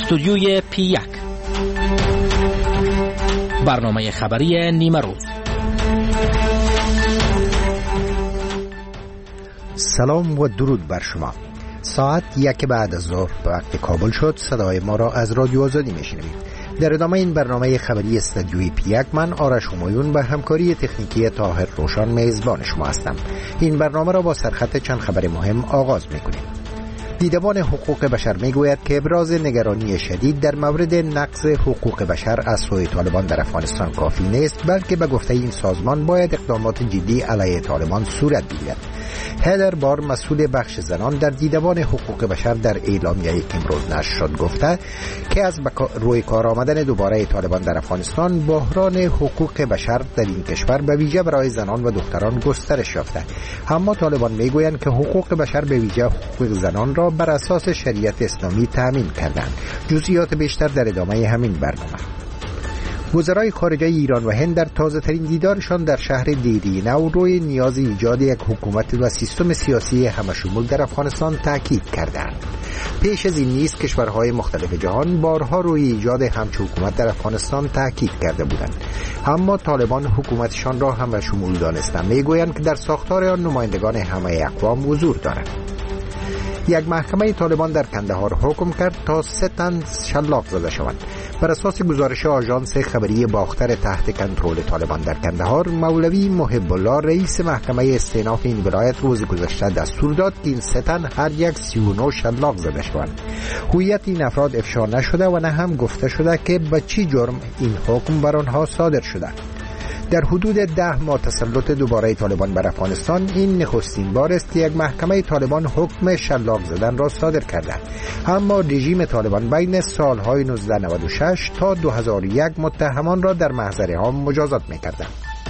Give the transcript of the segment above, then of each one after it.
استودیوی P1 برنامه خبری نیمه روز. سلام و درود بر شما. ساعت 1 بعد از ظهر به وقت کابل شد. صدای ما را از رادیو آزادی میشنوید. در ادامه این برنامه خبری استودیوی P1 من آرش همایون به همکاری تکنیکی طاهر روشان میزبان شما هستم. این برنامه را با سرخط چند خبر مهم آغاز میکنیم. دیدبان حقوق بشر میگوید که ابراز نگرانی شدید در مورد نقض حقوق بشر از سوی طالبان در افغانستان کافی نیست، بلکه به گفته این سازمان باید اقدامات جدی علیه طالبان صورت بگیرد. هدر بار، مسئول بخش زنان در دیدبان حقوق بشر، در اعلامیه‌ای که امروز نشر شد گفته که از روی کار آمدن دوباره طالبان در افغانستان بحران حقوق بشر در این کشور به ویژه برای زنان و دختران گسترش یافته. اما طالبان میگویند که حقوق بشر به ویژه حقوق زنان را بر اساس شریعت اسلامی تامین کردند. جزئیات بیشتر در ادامه همین برنامه. وزرای خارجه ایران و هند در تازه ترین دیدارشان در شهر دیری نو روی نیاز ایجاد یک حکومت و سیستم سیاسی همشمول در افغانستان تاکید کردند. پیش از این نیز کشورهای مختلف جهان بارها روی ایجاد همچون حکومت در افغانستان تاکید کرده بودند، اما طالبان حکومتشان را همشمول دانستند. میگویند که در ساختار آن نمایندگان همه اقوام حضور دارند. یک محکمه طالبان در کندهار حکم کرد تا 3 تن شلاق زده شوند. بر اساس گزارش آژانس خبری باختر تحت کنترل طالبان در کندهار، مولوی محب الله رئیس محکمه استئناف این ولایت روز گذشته دستور داد که این 3 تن هر یک 39 شلاق زده شوند. هویت این افراد افشا نشده و نه هم گفته شده که به چه جرم این حکم بر آنها صادر شده. در حدود 10 ماه تسلط دوباره طالبان بر افغانستان، این نخستین بار است که یک محکمه طالبان حکم شلاق زدن را صادر کرده. اما رژیم طالبان بین سالهای 1996 تا 2001 متهمان را در محضر عام مجازات می‌کرد.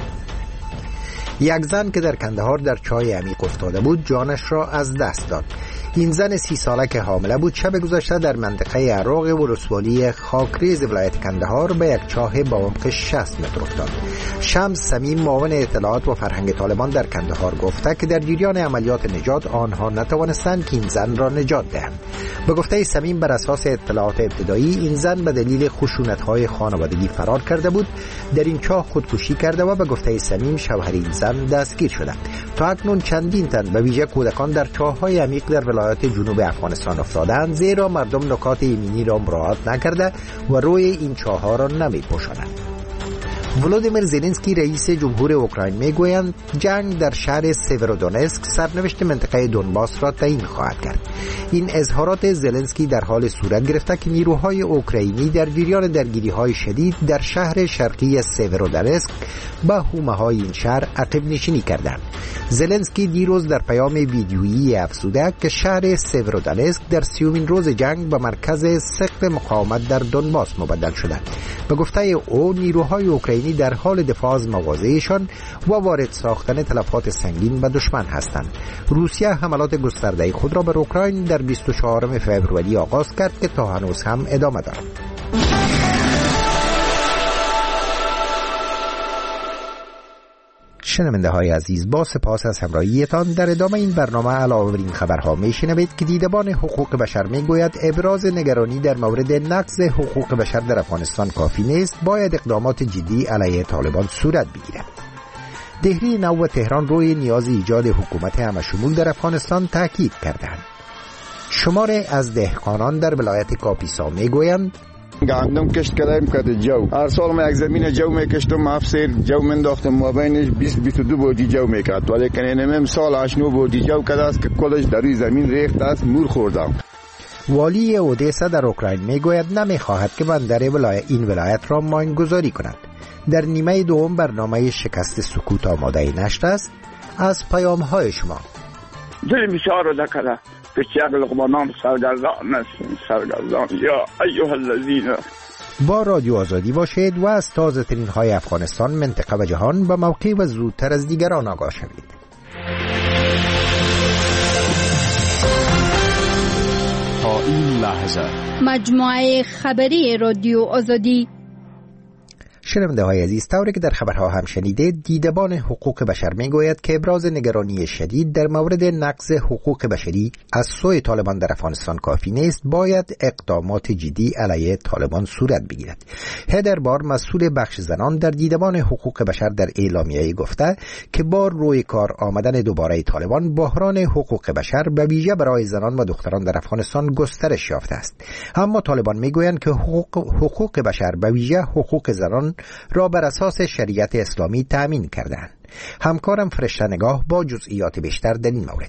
یک زن که در کندهار در چاه عمیق افتاده بود جانش را از دست داد. این زن 30 ساله که حامله بود شب گذشته در منطقه عراق ولسوالی خاکریز ولایت کندهار به یک چاه با عمق 60 متر افتاد. شمس صمیم، معاون اطلاعات و فرهنگ طالبان در کندهار، گفته که در جریان عملیات نجات آنها نتوانستند که این زن را نجات دهند. به گفته صمیم، بر اساس اطلاعات ابتدایی این زن به دلیل خشونت‌های خانوادگی فرار کرده بود، در این چاه خودکشی کرده و به گفته صمیم شوهر این زن دستگیر شده. تا اکنون چندین تن به ویژه کودکان در چاه‌های عمیق در ولایت جنوب افغانستان افتادند، زیرا مردم نکات ایمنی را مراعات نکرده و روی این چاه‌ها را نمی‌پوشانند. ولودیمیر زلنسکی رئیس جمهور اوکراین میگویند جنگ در شهر سیورودونسک سرنوشت منطقه دونباس را تعیین خواهد کرد. این اظهارات زلنسکی در حال صورت گرفته که نیروهای اوکراینی در جریان درگیری‌های شدید در شهر شرقی سیورودونسک با حومه‌های این شهر عقب نشینی کردند. زلنسکی دیروز در پیام ویدیویی افزوده که شهر سیورودونسک در 30مین روز جنگ به مرکز سقف مقاومت در دونباس مبدل شده. به گفته او، نیروهای اوکراینی در حال دفاع از مواضعشان و وارد ساختن تلفات سنگین به دشمن هستند. روسیه حملات گسترده خود را بر اوکراین در 24 فوریه آغاز کرد که تا هنوز هم ادامه دارد. شنونده های عزیز، با سپاس از همراهیتان. در ادامه این برنامه علاوه بر این خبرها میشنوید که دیدبان حقوق بشر میگوید ابراز نگرانی در مورد نقض حقوق بشر در افغانستان کافی نیست، باید اقدامات جدی علیه طالبان صورت بگیرد. دهلی نو و تهران روی نیاز ایجاد حکومت همشمول در افغانستان تاکید کردند. شماره از دهقانان در ولایت کاپیسا میگویند گندم کشت کردیم که جو هر سال ما یک زمین جو میکشتم، افسر جو منداختم، ما بینش 20-22 بودی جو میکرد، ولی کنه امسال 8-9 بودی جو کرده است که کلش در روی زمین ریخت است، مور خوردم. والی اودیسا در اوکراین میگوید نمیخواهد که بندر این ولایت را ماینگذاری کند. در نیمه دوم برنامه شکست سکوت آماده نشر است. از پیام های شما دل بسیار رو دکره بسیار لقمانان سرگردان یا ایها الذین. با رادیو آزادی باشید و از تازه ترین های افغانستان، منطقه و جهان به موقع و زودتر از دیگران آگاه شوید. تا این لحظه مجموعه خبری رادیو آزادی شنونده های عزیز، طوری که در خبرها هم شنیدید، دیدبان حقوق بشر میگوید که ابراز نگرانی شدید در مورد نقض حقوق بشری از سوی طالبان در افغانستان کافی نیست، باید اقدامات جدی علیه طالبان صورت بگیرد. هدر بار، مسئول بخش زنان در دیدبان حقوق بشر، در اعلامیه گفته که با روی کار آمدن دوباره طالبان، بحران حقوق بشر به ویژه برای زنان و دختران در افغانستان گسترش یافته است. اما طالبان میگویند که حقوق بشر به ویژه حقوق زنان را بر اساس شریعت اسلامی تأمین کردند. همکارم فرشته نگاه با جزئیات بیشتر در این مورد.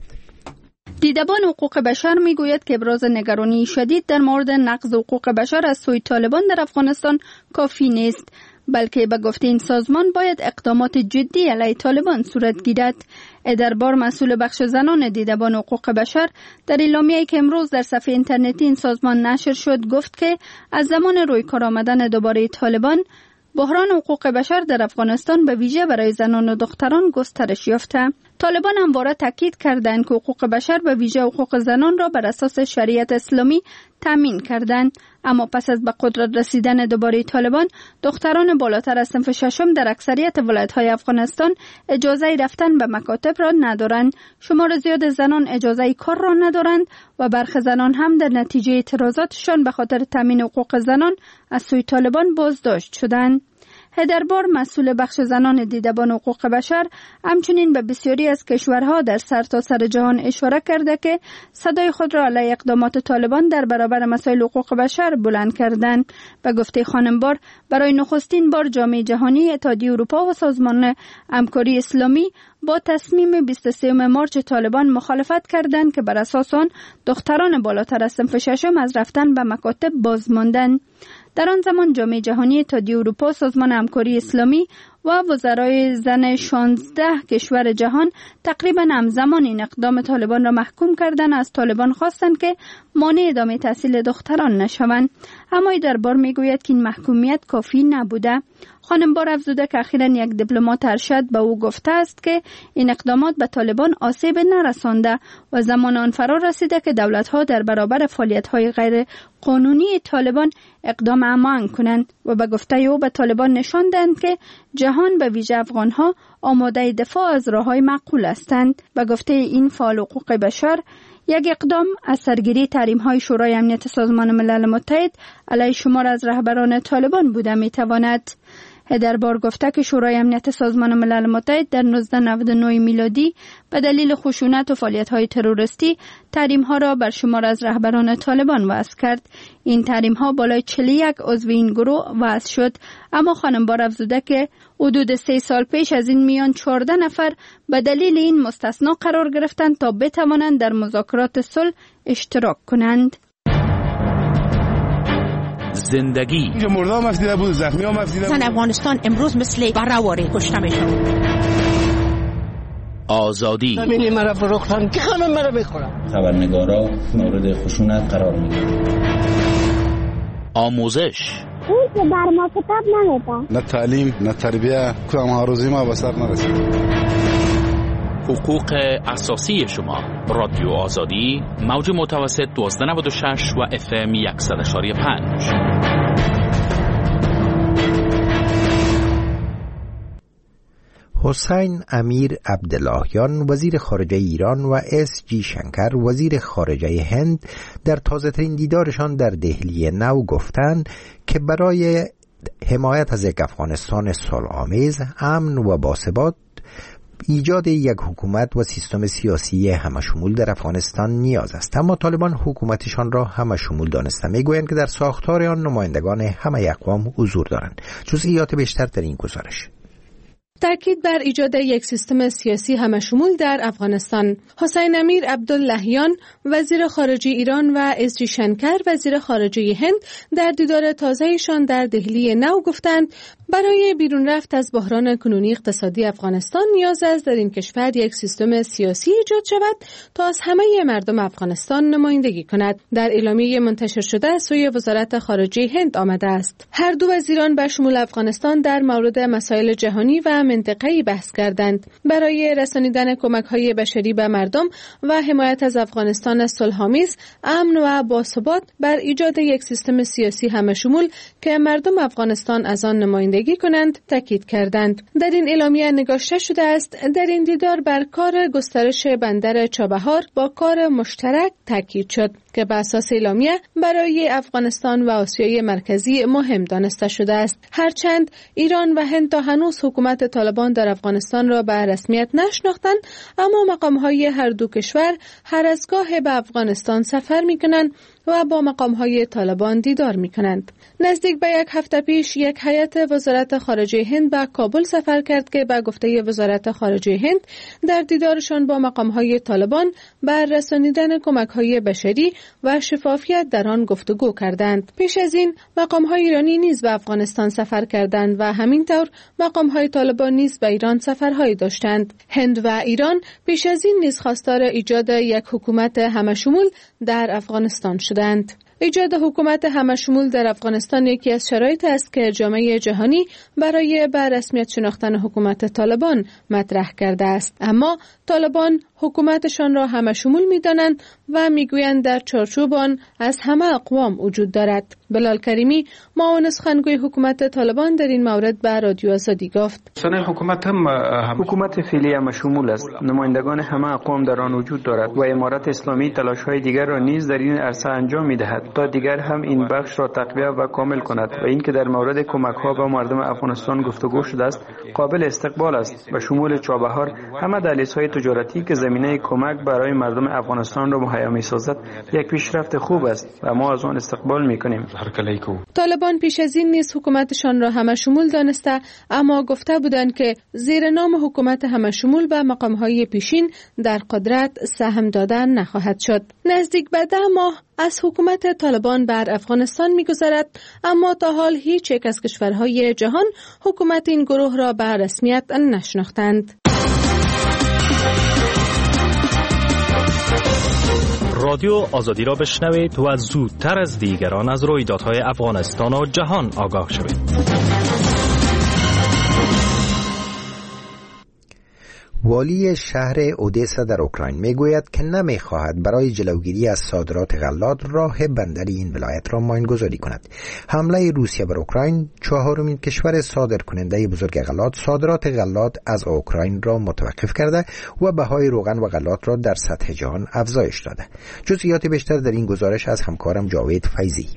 دیدبان حقوق بشر میگوید که ابراز نگرانی شدید در مورد نقض حقوق بشر از سوی طالبان در افغانستان کافی نیست، بلکه به گفته این سازمان باید اقدامات جدی علیه طالبان صورت گیرد. ادربار، مسئول بخش زنان دیدبان حقوق بشر، در اعلامیه‌ای که امروز در صفحه اینترنتی این سازمان نشر شد گفت که از زمان روی کار آمدن دوباره طالبان، بحران حقوق بشر در افغانستان به ویژه برای زنان و دختران گسترش یافته. طالبان همواره تاکید کردند که حقوق بشر به ویژه حقوق زنان را بر اساس شریعت اسلامی تامین کردند، اما پس از به قدرت رسیدن دوباره طالبان، دختران بالاتر از صنف ششم در اکثریت ولایت‌های افغانستان اجازه رفتن به مکاتب را ندارند. شمار زیاد زنان اجازه کار را ندارند و برخی زنان هم در نتیجه اعتراضاتشان به خاطر تامین حقوق زنان از سوی طالبان بازداشت شدند. هدربار، مسئول بخش زنان دیدبان حقوق بشر، همچنین به بسیاری از کشورها در سرتاسر جهان اشاره کرده که صدای خود را علیه اقدامات طالبان در برابر مسائل حقوق بشر بلند کردند. به گفته خانم بار، برای نخستین بار جامعه جهانی، اتحادیه اروپا و سازمان همکاری اسلامی با تصمیم 23 مارچ طالبان مخالفت کردند که بر اساس آن دختران بالاتر از صنف ششم از رفتن به مکاتب باز ماندند. در آن زمان جامعه جهانی، اتحادیه اروپا، سازمان همکاری اسلامی و وزرای زن 16 کشور جهان تقریبا همزمان این اقدام طالبان را محکوم کردند. از طالبان خواستند که مانع ادامه تحصیل دختران نشوند، اما دربار میگوید که این محکومیت کافی نبوده. خانم بار افزوده که اخیراً یک دیپلمات ارشد به او گفته است که این اقدامات به طالبان آسیب نرسانده و زمان آن فرا رسیده که دولت‌ها در برابر فعالیت‌های غیر قانونی طالبان اقدام امان کنند و به گفته او به طالبان نشان دهند که جهان به ویژه افغان‌ها آماده دفاع از راه‌های معقول هستند. به گفته این فعال حقوق بشر، یک اقدام از سرگیری تحریم‌های شورای امنیت سازمان ملل متحد علیه شمار از رهبران طالبان بوده می‌تواند. هدربار گفته که شورای امنیت سازمان ملل متحد در 1999 میلادی به دلیل خشونت و فعالیت‌های تروریستی تحریم‌ها را بر شمار از رهبران طالبان وضع کرد. این تحریم‌ها بالای 41 عضو این گروه وضع شد، اما خانم بار افزوده که حدود 3 سال پیش از این میان 14 نفر به دلیل این مستثنا قرار گرفتند تا بتوانند در مذاکرات صلح اشتراک کنند. زندگی اینجا مردا مفیده بود، زخمی ها مفیده بود. افغانستان امروز مثل برآوری کشته میشن. آزادی همین مرا فروختن که خانم مرا میخورن. خبرنگارا مورد خشونت قرار میگیرن. آموزش اون که بر ما کتاب نمیده. نه تعلیم نه تربیه، کدام هاروزی ما به سر نرسید. حقوق اساسی شما. رادیو آزادی، موج متوسط 1296 و FM 100.5. حسین امیر عبداللهیان، وزیر خارجه ایران، و اس.جی. شنکر، وزیر خارجه هند، در تازه‌ترین دیدارشان در دهلی نو گفتند که برای حمایت از یک افغانستان صلح‌آمیز، امن و باثبات، ایجاد یک حکومت و سیستم سیاسی همشمول در افغانستان نیاز است. اما طالبان حکومتشان را همشمول دانسته میگویند که در ساختار آن نمایندگان همه اقوام حضور دارند. جزئیات بیشتر در این گزارش. تاکید بر ایجاد یک سیستم سیاسی همشمول در افغانستان. حسین امیر عبداللهیان، وزیر خارجه ایران، و اس.جی. شنکر، وزیر خارجه هند، در دیدار تازه‌ایشان در دهلی نو گفتند برای بیرون رفت از بحران کنونی اقتصادی افغانستان نیاز است در این کشور یک سیستم سیاسی ایجاد شود تا از همه مردم افغانستان نمایندگی کند. در اعلامیه منتشر شده از سوی وزارت خارجه هند آمده است. هر دو وزیران به شمول افغانستان در مورد مسائل جهانی و منطقه‌ای بحث کردند. برای رسانیدن کمک‌های بشری به مردم و حمایت از افغانستان صلح‌آمیز، امن و باثبات، بر ایجاد یک سیستم سیاسی همشمول که مردم افغانستان از آن نمایندگی زندگی کنند تاکید کردند. در این اعلامیه نگاشته شده است در این دیدار بر کار گسترش بندر چابهار با کار مشترک تاکید شد که به اساس اعلامیه برای افغانستان و آسیای مرکزی مهم دانسته شده است. هرچند ایران و هند تا هنوز حکومت طالبان در افغانستان را به رسمیت نشناختند، اما مقام‌های هر دو کشور هر از گاه به افغانستان سفر می‌کنند و با مقام‌های طالبان دیدار می‌کنند. نزدیک به یک هفته پیش یک هیئت وزارت خارجه هند به کابل سفر کرد که به گفته وزارت خارجه هند در دیدارشان با مقام‌های طالبان بر رسانیدن کمک‌های بشری و شفافیت در آن گفتگو کردند. پیش از این مقام‌های ایرانی نیز به افغانستان سفر کردند و همینطور مقام‌های طالبان نیز به ایران سفرهایی داشتند. هند و ایران پیش از این نیز خواستار ایجاد یک حکومت همه‌شمول در افغانستان شدند. ایجاد حکومت همه‌شمول در افغانستان یکی از شرایط است که جامعه جهانی برای به رسمیت شناختن حکومت طالبان مطرح کرده است. اما طالبان حکومتشان را همه‌شمول می‌دانند و می‌گویند در چارچوب آن از همه اقوام وجود دارد. بلال کریمی معاون سخنگوی حکومت طالبان در این مورد به رادیو آزادی گفت: سنه حکومت هم حکومت فعلی همه‌شمول است. نمایندگان همه اقوام در آن وجود دارد و امارت اسلامی تلاش‌های دیگر را نیز در این عرصه انجام می‌دهد تا دیگر هم این بخش را تقویت و کامل کند و اینکه در مورد کمک‌ها به مردم افغانستان گفتگو شده است قابل استقبال است و شمول چابهار همه دهلیزهای تجارتی که زمینه کمک برای مردم افغانستان را مهیا می‌سازد یک پیشرفت خوب است و ما از آن استقبال می‌کنیم. طالبان پیش از این نیز حکومتشان را همه‌شمول دانسته، اما گفته بودند که زیر نام حکومت همه‌شمول به مقام‌های پیشین در قدرت سهم دادن نخواهد شد. نزدیک به 10 ماه از حکومت طالبان بر افغانستان می‌گذرد، اما تا حال هیچ یک از کشورهای جهان حکومت این گروه را به رسمیت نشناختند. رادیو آزادی را بشنوید و زودتر از دیگران از رویدادهای افغانستان و جهان آگاه شوید. والی شهر اودسا در اوکراین میگوید که نمیخواهد برای جلوگیری از صادرات غلات راه بندر این ولایت را ماینگذاری کند. حمله روسیه بر اوکراین، چهارمین کشور صادر کننده بزرگ غلات، صادرات غلات از اوکراین را متوقف کرده و بهای روغن و غلات را در سطح جهان افزایش داده. جزئیات بیشتر در این گزارش از همکارم جاوید فیضی.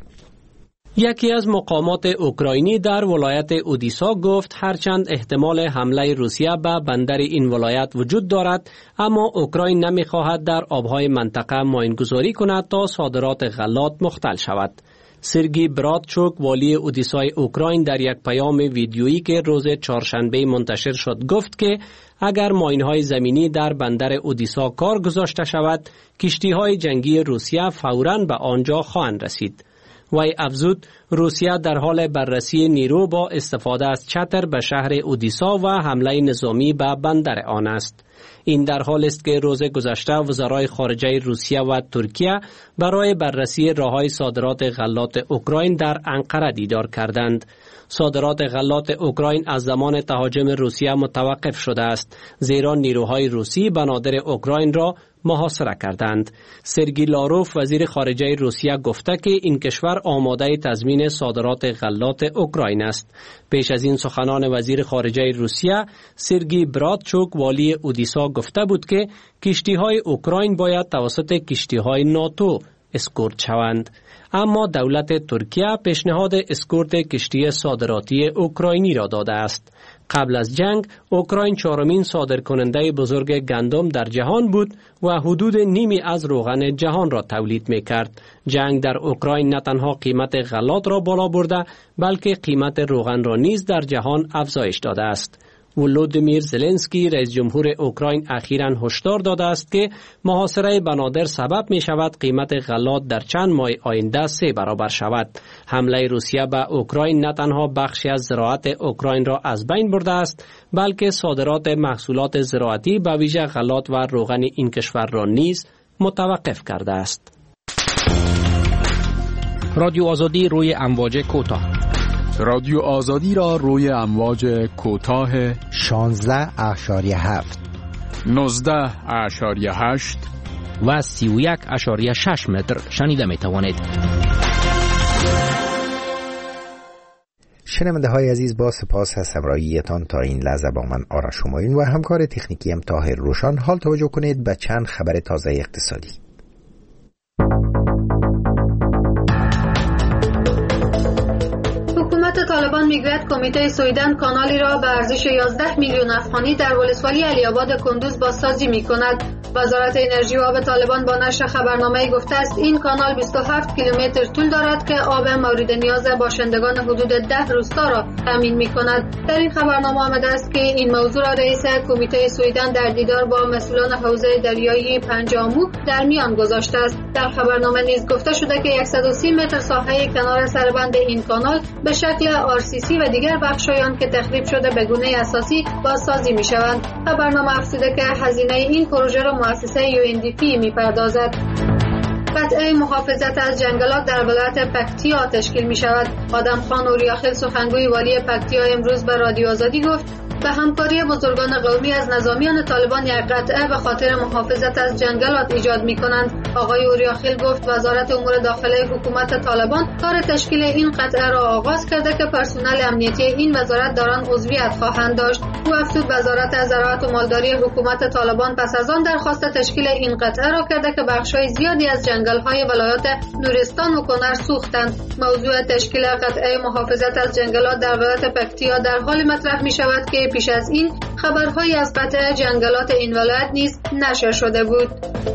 یکی از مقامات اوکراینی در ولایت اودیسا گفت هرچند احتمال حمله روسیه به بندر این ولایت وجود دارد، اما اوکراین نمیخواهد در آبهای منطقه ماینگذاری کند تا صادرات غلات مختل شود. سرگی برادچوک والی اودیسای اوکراین در یک پیام ویدیویی که روز چهارشنبه منتشر شد گفت که اگر ماین‌های زمینی در بندر اودیسا کار گذاشته شود، کشتی‌های جنگی روسیه فوراً به آنجا خواهند رسید. وی افزود روسیه در حال بررسی نیرو با استفاده از چتر به شهر اودیسا و حمله نظامی به بندر آن است. این در حال است که روز گذشته وزرای خارجه روسیه و ترکیه برای بررسی راه‌های صادرات غلات اوکراین در انقره دیدار کردند. صادرات غلات اوکراین از زمان تهاجم روسیه متوقف شده است، زیرا نیروهای روسی بنادر اوکراین را محاصره کردند. سرگی لاروف وزیر خارجه روسیه گفته که این کشور آماده تضمین صادرات غلات اوکراین است. پیش از این سخنان وزیر خارجه روسیه سرگی برادچوک والی اودیسا گفته بود که کشتی‌های اوکراین باید توسط کشتی‌های ناتو اسکورت شوند. اما دولت ترکیه پیشنهاد اسکورت کشتی صادراتی اوکراینی را داده است. قبل از جنگ اوکراین چهارمین صادرکننده بزرگ گندم در جهان بود و حدود نیمی از روغن جهان را تولید می‌کرد. جنگ در اوکراین نه تنها قیمت غلات را بالا برده، بلکه قیمت روغن را نیز در جهان افزایش داده است. ولودیمیر زلنسکی رئیس جمهور اوکراین اخیراً هشدار داده است که محاصره بنادر سبب می شود قیمت غلات در چند ماه آینده 3 برابر شود. حمله روسیه به اوکراین نه تنها بخشی از زراعت اوکراین را از بین برده است، بلکه صادرات محصولات زراعتی به ویژه غلات و روغن این کشور را نیز متوقف کرده است. رادیو آزادی روی امواج کوتاه. رادیو آزادی را روی امواج کوتاه 16.7 19.8 و 31.6 متر شنیده می توانید. شنونده های عزیز، با سپاس از همراهیتان تا این لحظه با من آرش همایون و همکار تکنیکیم طاهر روشان. حال توجه کنید به چند خبر تازه اقتصادی. حکومت طالبان میگوید کمیته سویدن کانالی را به ارزش 11 میلیون افغانی در ولسوالی علی آباد کندوز بازسازی میکند. وزارت انرژی و آب طالبان با نشر خبرنامه گفته است این کانال 27 کیلومتر طول دارد که آب مورد نیاز باشندگان حدود 10 روستا را تامین میکند. در این خبرنامه آمده است که این موضوع را رئیس کمیته سویدن در دیدار با مسئولان حوزه دریایی پنجامو در میان گذاشته است. در خبرنامه نیز گفته شده که 130 متر ساحه کنار سربند این کانال به شکل RCC و دیگر بخشایان که تخریب شده به گونه اساسی بازسازی میشوند. خبرنامه افزوده که هزینه این پروژه را مؤسسه UNDP میپردازد. قطعه محافظت از جنگلات در ولایت پکتیا تشکیل می شود. آدمخان اوریاخیل سخنگوی والی پکتیا امروز به رادیو آزادی گفت به همکاری بزرگان قومی از نظامیان طالبان یک قطعه به خاطر محافظت از جنگلات ایجاد می کنند. آقای اوریاخیل گفت وزارت امور داخله حکومت طالبان کار تشکیل این قطعه را آغاز کرده که پرسنل امنیتی این وزارت داران عضویت خواهند داشت. او افزود وزارت زراعت و مالداری حکومت طالبان پس از آن درخواست تشکیل این قطعه را کرده که بخش‌های زیادی از جنگل‌های ولایات نورستان و کنر سوختند. موضوع تشکیل قطعه محافظت از جنگلات در ولایت پکتیا در حال مطرح می‌شود که پیش از این خبرهایی از قطع جنگلات این ولایت نیز نشر شده بود.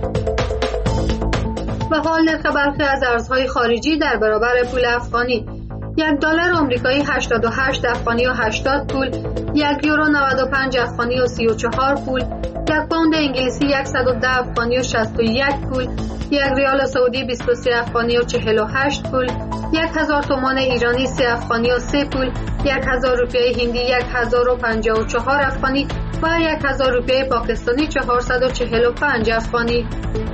و حال نرخ برخی از ارزهای خارجی در برابر پول افغانی: $1 آمریکایی 88 افغانی و 80 پول، €1 95 افغانی و 34 پول، یک پوند انگلیسی 110 افغانی و 61 پول، یک ریال سعودی 23 افغانی و 48 پول، 1000 تومان ایرانی 3 افغانی و 3 پول، 1000 روپیه هندی 1054 افغانی و 1000 روپیه پاکستانی 445 افغانی.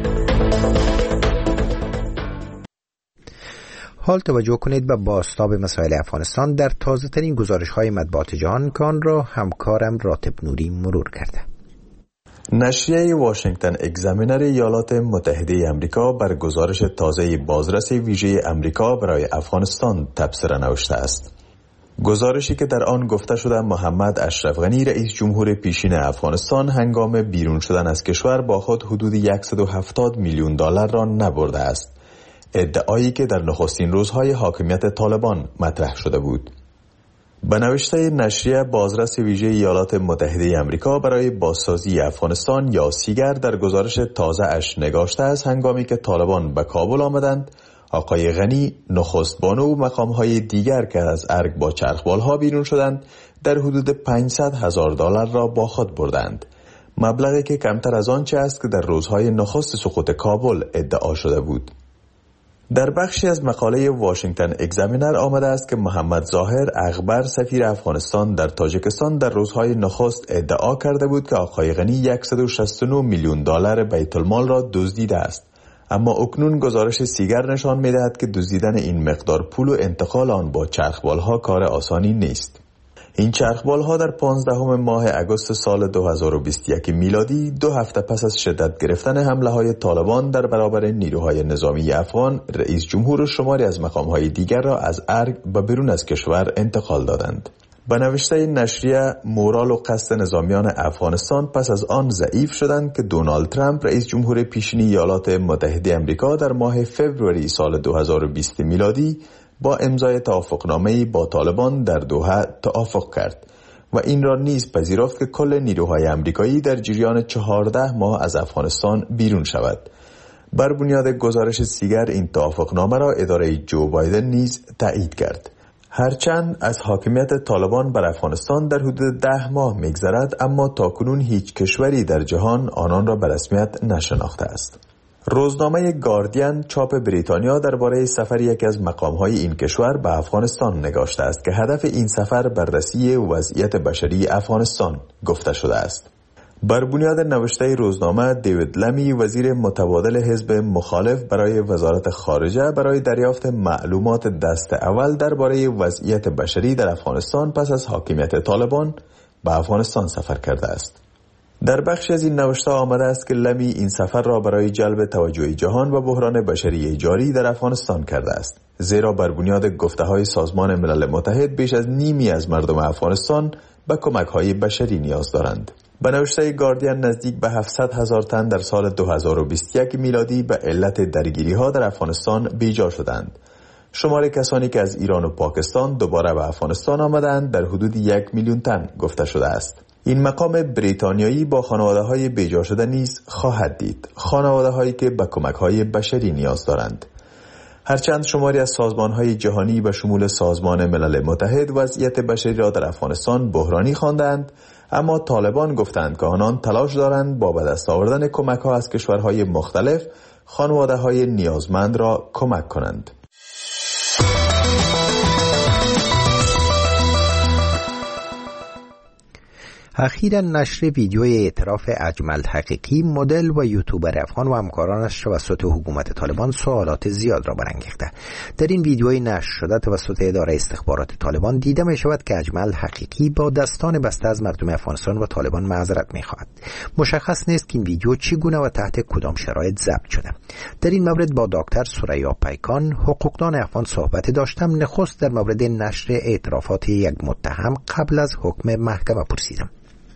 حال توجه کنید به بازتاب مسائل افغانستان در تازه ترین گزارش های مطبوعات جهان که آن را همکارم راتب نوری مرور کرده. نشریه واشنگتن اگزامینر ایالات متحده امریکا بر گزارش تازه بازرس ویژه امریکا برای افغانستان تبصره نوشته است. گزارشی که در آن گفته شده محمد اشرف غنی رئیس جمهور پیشین افغانستان هنگام بیرون شدن از کشور با خود حدود $170 میلیون را نبرده است. ادعایی که در نخستین روزهای حاکمیت طالبان مطرح شده بود. به نوشته نشریه، بازرس ویژه ایالات متحده امریکا برای بازسازی افغانستان یا سیگر در گزارش تازه اش نگاشته است هنگامی که طالبان به کابل آمدند، آقای غنی، نخست بانو و مقامهای دیگر که از ارگ با چرخبالها بیرون شدند در حدود $500,000 را با خود بردند. مبلغی که کمتر از آنچه است که در روزهای نخست سقوط کابل ادعا شده بود. در بخشی از مقاله واشنگتن اگزامینر آمده است که محمد ظاهر اغبر سفیر افغانستان در تاجیکستان در روزهای نخست ادعا کرده بود که آقای غنی $169 میلیون بیت المال را دزدیده است، اما اکنون گزارش سیگر نشان می‌دهد که دزدیدن این مقدار پول و انتقال آن با چرخبالها کار آسانی نیست. این چرخبالها در 15 ماه اگست سال 2021 میلادی، 2 هفته پس از شدت گرفتن حمله‌های طالبان در برابر نیروهای نظامی افغان، رئیس جمهور و شماری از مقام‌های دیگر را از ارگ به بیرون از کشور انتقال دادند. به نوشته نشریه، مورال و قصد نظامیان افغانستان پس از آن ضعیف شدند که دونالد ترامپ رئیس جمهور پیشین ایالات متحده آمریکا در ماه فوریه سال 2020 میلادی با امضای توافقنامه‌ای با طالبان در دوحه توافق کرد و این را نیز پذیرفت که کل نیروهای آمریکایی در جریان 14 ماه از افغانستان بیرون شود. بر بنیاد گزارش سیگر این توافقنامه را اداره جو بایدن نیز تایید کرد. هرچند از حاکمیت طالبان بر افغانستان در حدود 10 ماه می‌گذرد، اما تاکنون هیچ کشوری در جهان آنان را به رسمیت نشناخته است. روزنامه گاردین چاپ بریتانیا درباره سفر یکی از مقام‌های این کشور به افغانستان نگاشته است که هدف این سفر بررسی وضعیت بشری افغانستان گفته شده است. بر بنیاد نوشته روزنامه، دیوید لمی، وزیر متبادل حزب مخالف برای وزارت خارجه، برای دریافت معلومات دست اول درباره وضعیت بشری در افغانستان پس از حاکمیت طالبان به افغانستان سفر کرده است. در بخش از این نوشته آمده است که لمی این سفر را برای جلب توجه جهان و بحران بشری جاری در افغانستان کرده است، زیرا بر بنیاد گفته‌های سازمان ملل متحد بیش از نیمی از مردم افغانستان به کمک‌های بشری نیاز دارند. به نوشته گاردین نزدیک به 700,000 تن در سال 2021 میلادی به علت درگیری‌ها در افغانستان بیجا شدند. شمار کسانی که از ایران و پاکستان دوباره به افغانستان آمدند در حدود 1 میلیون تن گفته شده است. این مقام بریتانیایی با خانواده‌های بیجا شده نیز خواهد دید، خانواده‌هایی که به کمک‌های بشری نیاز دارند. هرچند شماری از سازمان‌های جهانی به شمول سازمان ملل متحد وضعیت بشری را در افغانستان بحرانی خواندند، اما طالبان گفتند که آنان تلاش دارند با به دست آوردن کمک‌ها از کشورهای مختلف خانواده‌های نیازمند را کمک کنند. اخیراً نشر ویدیوی اعتراف اجمل حقیقی، مدل و یوتیوبر افغان و همکارانش توسط حکومت طالبان سوالات زیاد را برانگیخته. در این ویدیوی نشر شده توسط اداره استخبارات طالبان دیده می شود که اجمل حقیقی با دستان بسته از مردم افغانستان و طالبان معذرت می خواهد. مشخص نیست که این ویدیو چگونه و تحت کدام شرایط ضبط شده. در این مورد با دکتر ثریا پیکان، حقوقدان افغان صحبت داشتم. نخست در مورد نشر اعترافات یک متهم قبل از حکم محکمه پرسیدم.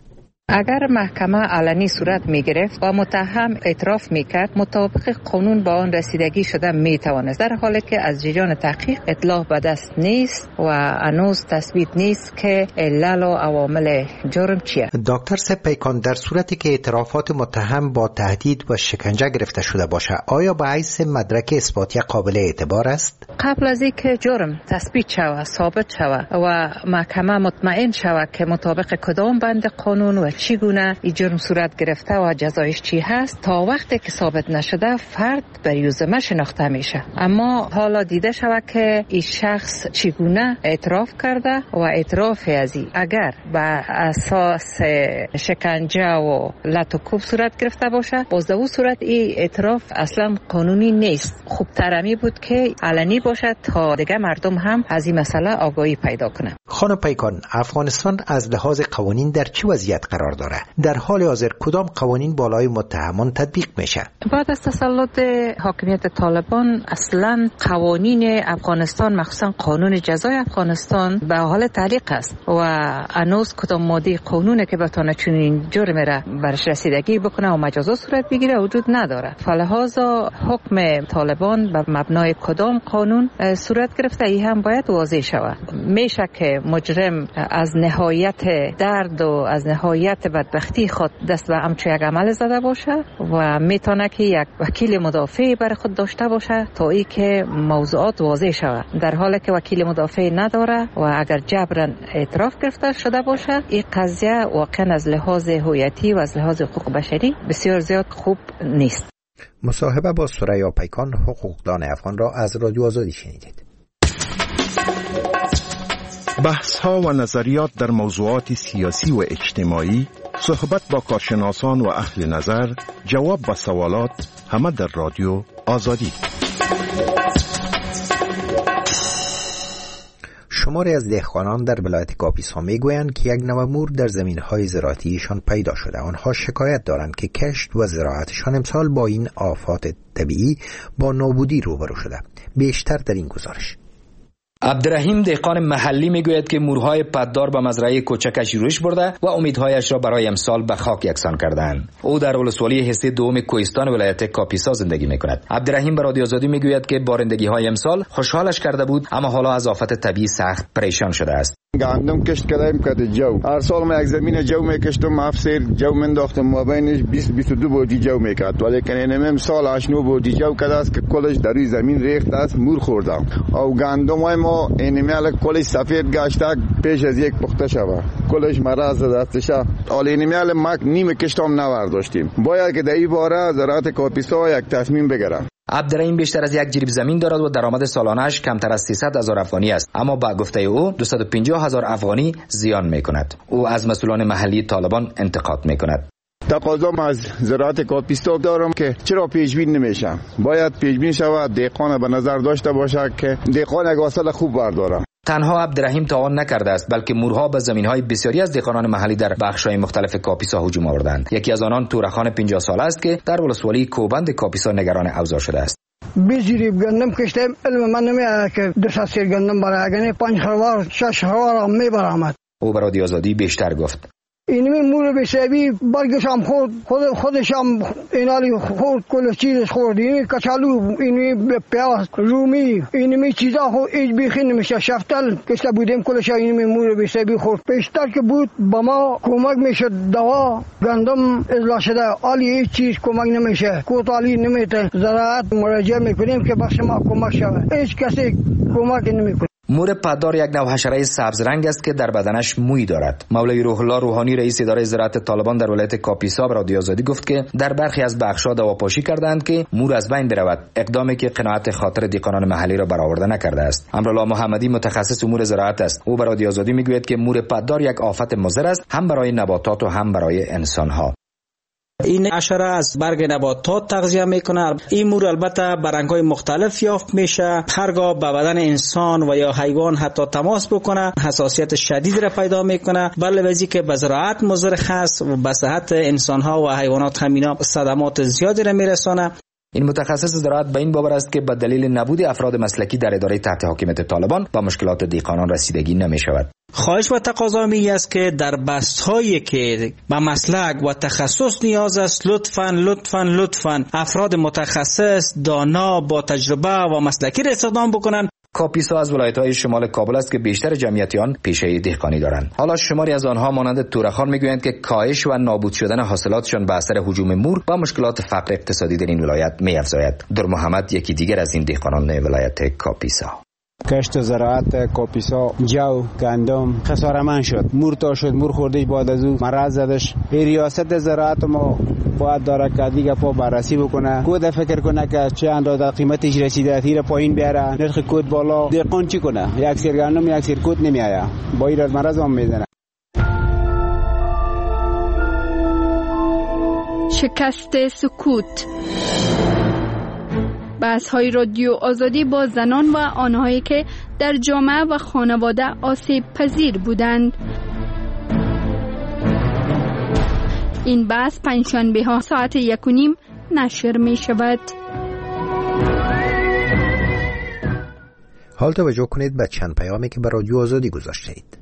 اگر محکمه علنی صورت می گرفت و متهم اعتراف می کرد، مطابق قانون با آن رسیدگی شده می توانست، در حالی که از جریان تحقیق اطلاع به دست نیست و هنوز تثبیت نیست که علل و عوامل جرم چیه. دکتر سپیکان، در صورتی که اعترافات متهم با تهدید و شکنجه گرفته شده باشه، آیا به حیث مدرک اثباتی قابل اعتبار است؟ قبل از اینکه جرم تثبیت شود، ثابت شود و محکمه مطمئن شود که مطابق کدام بند قانون و چگونه این جرم صورت گرفته و جزایش چی هست، تا وقتی که ثابت نشده فرد بر یوزمه شناخته میشه. اما حالا دیده شود که این شخص چگونه اعتراف کرده و اعتراف از این اگر به اساس شکنجه و لط و کوب صورت گرفته باشه، باز در اون صورت این اعتراف اصلا قانونی نیست. خوب ترمی بود که علنی باشه تا دیگه مردم هم از این مسئله آگاهی پیدا کنه. خانم پیکان، افغانستان از لحاظ قوانین در چه وضعیت قرار داره؟ در حال حاضر کدام قوانین بالای متهمان تطبیق میشه؟ بعد از تسلط حاکمیت طالبان اصلا قوانین افغانستان، مخصوصا قانون جزای افغانستان به حال تعلیق است و هنوز کدام ماده قانونه که بتونه چنین جرم را برش رسیدگی بکنه و مجازات صورت بگیره وجود نداره. فلهذا حکم طالبان به مبنای کدام قانون صورت گرفته ای هم باید واضح شود. میشه که مجرم از نهایت درد و از نهایت بدبختی خود دست به همچون یک عمل زده باشه و میتونه که یک وکیل مدافع برای خود داشته باشه تا ای که موضوعات واضح شود. در حالی که وکیل مدافع نداره و اگر جبران اعتراف گرفته شده باشه، این قضیه واقعا از لحاظ هویتی و از لحاظ حقوق بشری بسیار زیاد خوب نیست. مصاحبه با ثریا پیکان، حقوقدان افغان را از رادیو آزادی شنیدید. بحث‌ها و نظریات در موضوعات سیاسی و اجتماعی، صحبت با کارشناسان و اهل نظر، جواب به سوالات، همه در رادیو آزادی. شماری از دهقانان در ولایت کاپیسا میگویند که یک نوع مور در زمین‌های زراعتیشان پیدا شده. آنها شکایت دارند که کشت و زراعتشان امسال با این آفات طبیعی با نابودی روبرو شده. بیشتر در این گزارش. عبدالرحیم دهقان محلی میگوید که مورهای پددار به مزرعه کوچکش روش برده و امیدهایش را برای امسال به خاک یکسان کردند. او در ولسوالی حصه دوم کوهستان ولایت کاپیسا زندگی میکند. عبدالرحیم به رادیو آزادی میگوید که بارندگی‌های امسال خوشحالش کرده بود، اما حالا از آفت طبیعی سخت پریشان شده است. گندم کشت کردیم که جو هر سال ما یک زمین جو میکشتم، افسر جو منداختم، مابینش 20-22 بودی جو میکرد، ولی که اینم امسال 8-9 بودی جو کرده است که کلش در این زمین ریخته است، مور خوردم. او گندم های ما اینمیال کلش سفید گشته پیش از یک پخته شود، کلش مرض دستشه. حالا اینمیال ما نیم کشتم نورداشتیم. باید که در این باره زراعت کاپیسا یک تصمیم بگیرد. عبدالرحیم بیشتر از یک جریب زمین دارد و درآمد سالانه‌اش کمتر از 300,000 افغانی است، اما با گفته او 250,000 افغانی زیان می‌کند. او از مسئولان محلی طالبان انتقاد می‌کند. تقاضام از زراعت کاپیسا دارم که چرا پیشبین نمیشه؟ باید پیشبین شود، دهقان به نظر داشته باشه که دهقان یک حاصل خوب برداره. تنها عبدالرحیم تاوان نکرده است، بلکه مورها به زمین‌های بسیاری از دهقانان محلی در بخش‌های مختلف کاپیسا هجوم آوردند. یکی از آنان تورخان 50 ساله است که در ولسوالی کوبند کاپیسا نگران اوضاع شده است. بیزیریب گندم کشتم، علم من نمیاد که 200 سیر گندم برای 5 خروار 6 خروار میبرامد. او برای آزادی بیشتر گفت. اینمی مور بسیبی برگشم خودشم اینالی خورد کل چیزش خورد. اینی کچالو، اینی پیاز، رومی، اینمی چیزا خود ایج بیخی نمیشه. شفتل کشته بودیم کلش اینمی مور بسیبی خورد. پیشتر که بود با ما کمک میشد، دوا گندم ازلا شده، عالی هیچ چیز کمک نمیشه، کوتالی نمیته. زراعت مراجعه میکنیم که بخش ما کمک شود، هیچ کسی کمک نمیکنه. مور پدار یک نوع حشره سبز رنگ است که در بدنش موی دارد. مولوی روح الله روحانی رئیس اداره زراعت طالبان در ولایت کاپیسا به رادیو آزادی گفت که در برخی از بخش‌ها دواپاشی کردند که مور از بین برود، اقدامی که قناعت خاطر دهقانان محلی را برآورده نکرده است. امرالله محمدی متخصص امور زراعت است. او به رادیو آزادی میگوید که مور پدار یک آفت مضر است، هم برای نباتات و هم برای انسان‌ها. این حشره از برگ نباتات تغذیه میکنه. این مور البته برنگ‌های مختلف یافت میشه، هرگاه به بدن انسان و یا حیوان حتی تماس بکنه حساسیت شدید را پیدا میکنه، بله وزی که به زراعت مضر هست و به صحت انسان‌ها و حیوانات همینا صدمات زیادی را میرسانه. این متخصص زراعت به این باور است که به دلیل نبود افراد مسلکی در اداره تحت حاکمیت طالبان با مشکلات دهقانان رسیدگی نمی شود. خواهش و تقاضا می است که در بست‌هایی که به مسلک و تخصص نیاز است لطفاً افراد متخصص دانا با تجربه و مسلکی را استخدام بکنند. کاپیسا از ولایت‌های شمال کابل است که بیشتر جمعیت آن پیشه دهقانی دارند. حالا شماری از آنها مانند تورخان میگویند که کاهش و نابود شدن حاصلاتشان به اثر هجوم مور و مشکلات فقر اقتصادی در این ولایت می‌افزاید. در محمد یکی دیگر از این دهقانان ولایت کاپیسا. کشت زراعت کاپیسا جو گندم خساره‌مند شد، مور تا شد، مور خوردش بعد از او مرض زدش. ریاست زراعت ما باید داره که دیگه پا بررسی بکنه، کود فکر کنه که چه اندازه قیمتش رسیده تیر پایین بیاره، نرخ کود بالا، دهقان چی کنه؟ یک سیر گندم یک سیر کود نمیآید، با این مرض هم میزنه. شکست سکوت. بحث‌های رادیو آزادی با زنان و آنهایی که در جامعه و خانواده آسیب پذیر بودند. این بحث پنجشنبه ها ساعت 1:30 نشر می شود. حال توجه کنید به چند پیامی که به رادیو آزادی گذاشته اید.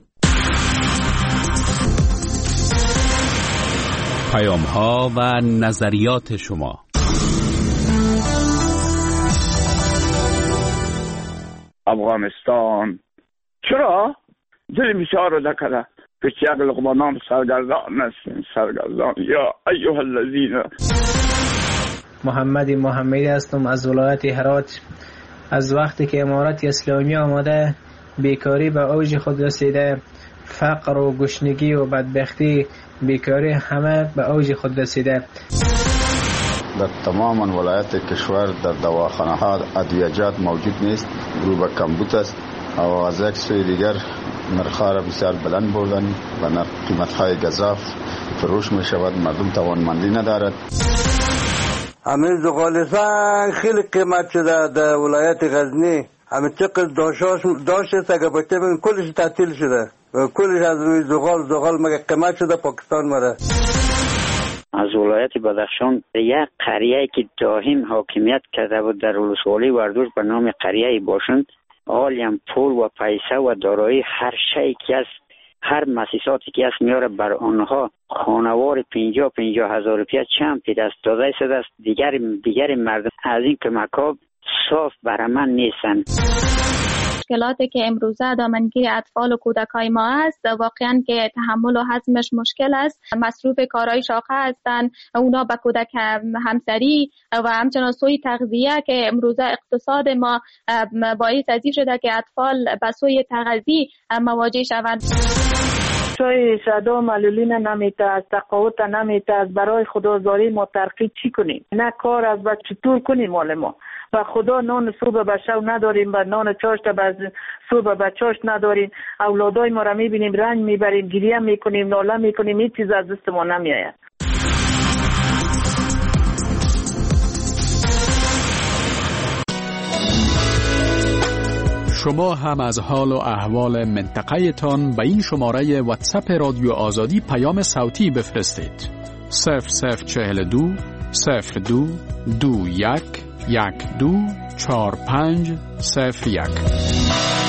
پیام ها و نظریات شما. افغانستان چرا دل بسیار رو نکرده که چه یک لقمه نان سرگردان است. سرگردان یا ایها الذین. محمدی هستم از ولایت هرات. از وقتی که امارت اسلامی آمده بیکاری به اوج خود رسیده، فقر و گشنگی و بدبختی، بیکاری همه به اوج خود رسیده. در تمام ولایت کشور در دواخانه ها ادویجات موجود نیست، رو به کمبود است و از یک سوی دیگر نرخ‌ها را بسیار بلند بردن و قیمت‌های گزاف فروش می شود، مردم توانمندی ندارد. همین زغال‌سنگ خیلی قیمت شده در ولایت غزنی، همین چقدر داشت است اگر باشه ببین کلش تعطیل شده و کلش از روی زغال مگه قیمت شده پاکستان مره. از ولایت بدخشان یک قریه که دائم حاکمیت کرده بود در ولسوالی وردوش به نام قریه باشند، عالیم پول و پیسه و دارایی هر شیء که است، هر مؤسساتی که است میاره بر آنها خانوار 50 هزار روپیه چند پی دست داده شده است. دیگر مردم از این کمک‌ها صاف برامن نیستند. مشکلاتی که امروزه دامنگیر اطفال و کودکای ما است واقعا که تحمل و هضمش مشکل است. مصروف کارهای شاقه هستند، اونا به کودک همسری و همچنان سوی تغذیه که امروزه اقتصاد ما باعث از این شده که اطفال به سوی تغذیه مواجه شوند. چای شدا معلولین نمیته، از تقاوت نمیته، از برای خدازاری ما ترقی چی کنیم؟ نه کار از با چطور کنیم مال ما و خدا نان صبح به شب نداریم و نان چاشت به صبح به چاشت نداریم. اولادای ما را میبینیم رنج میبریم، گریه میکنیم، ناله میکنیم، هیچ چیز از دست ما نمیآید. شما هم از حال و احوال منطقه تان به این شماره واتساپ رادیو آزادی پیام صوتی بفرستید. 0042 02 21 12 45 01.